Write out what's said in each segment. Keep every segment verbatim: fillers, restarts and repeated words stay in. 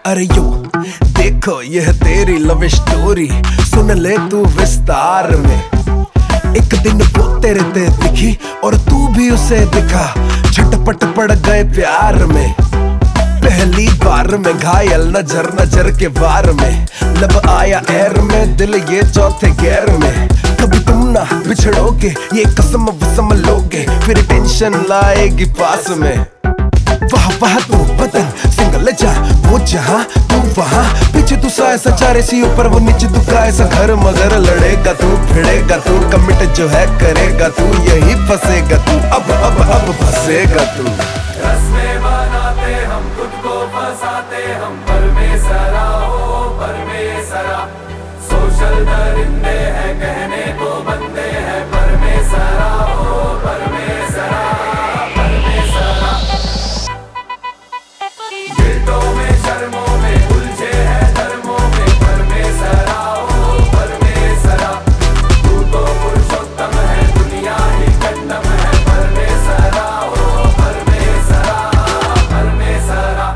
अरे यो देखो यह तेरी लव स्टोरी, सुन ले तू विस्तार में। एक दिन वो तेरे ते दिखी और तू भी उसे दिखा, झटपट पड़ गए प्यार में। पहली बार में घायल नजर नजर के वार में, लब आया एर में, दिल ये चौथे गैर में। कभी तुम ना बिछड़ोगे, ये कसम वसम लोगे, फिर टेंशन लाएगी पास में। वाह वाह तू बदन सिंगल जा वो जहां तू वहां, पीछे तू सा ऐसा चारे सी ऊपर वो नीचे तू का ऐसा घर, मगर लड़ेगा तू भिड़ेगा तू, कमिट जो है करेगा तू, यही फंसेगा तू, अब अब अब फंसेगा तू। रस्में बनाते हम खुद को फंसाते हम, परमेसरा हो परमेसरा। सोशल दरिंदे हैं कहने को बंदे हैं, परमेसरा हो परमेसरा परमेसरा। गिल्टों में शर्मों में उलझे हैं धर्मों में, परमेसरा हो परमेसरा। तू तो पुरुषोत्तम है दुनिया ही कंडम है, परमेसरा हो परमेसरा परमेसरा।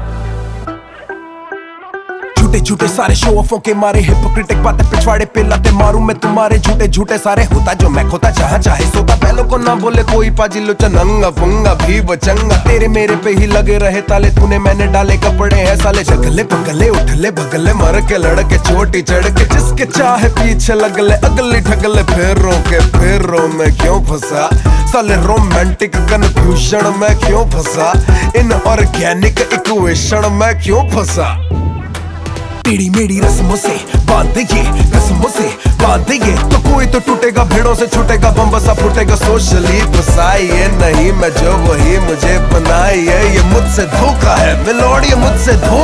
झूठे झूठे सारे शो ऑफों के मारे, हिपोक्रेटिक बातें पिछवाड़े पे लाते मारूं मैं तुम्हारे, झूठे झूठे सारे होता जो मैं खोता, जहां चाहे सोता। पहलों को ना बोले कोई पाजी लोचा, नंगा पुंगा भी बचंगा, तेरे मेरे पे ही लगे रहे ताले, तूने मैंने डाले कपड़े हैं साले। जगले पगले उठले भगले मर के लड़के चोटी चढ़ के, जिसके चाहे पीछे लगले अगले ठगले, फेरों के फेरों में क्यों फंसा साले, रोमांटिक कन्फ्यूजन में क्यों फंसा, इन ऑर्गेनिक इक्वेशन में क्यों फंसा। टेढ़ी मेढ़ी रस्मों से बांध ये रस्मों से बांध ये, तो कोई तो टूटेगा भेड़ों से छूटेगा, बम बसा फूटेगा। सोशली फसाई है नहीं मैं जो वही मुझे बनाई है, ये मुझसे धोखा है मिलोड़, ये मुझसे धोखा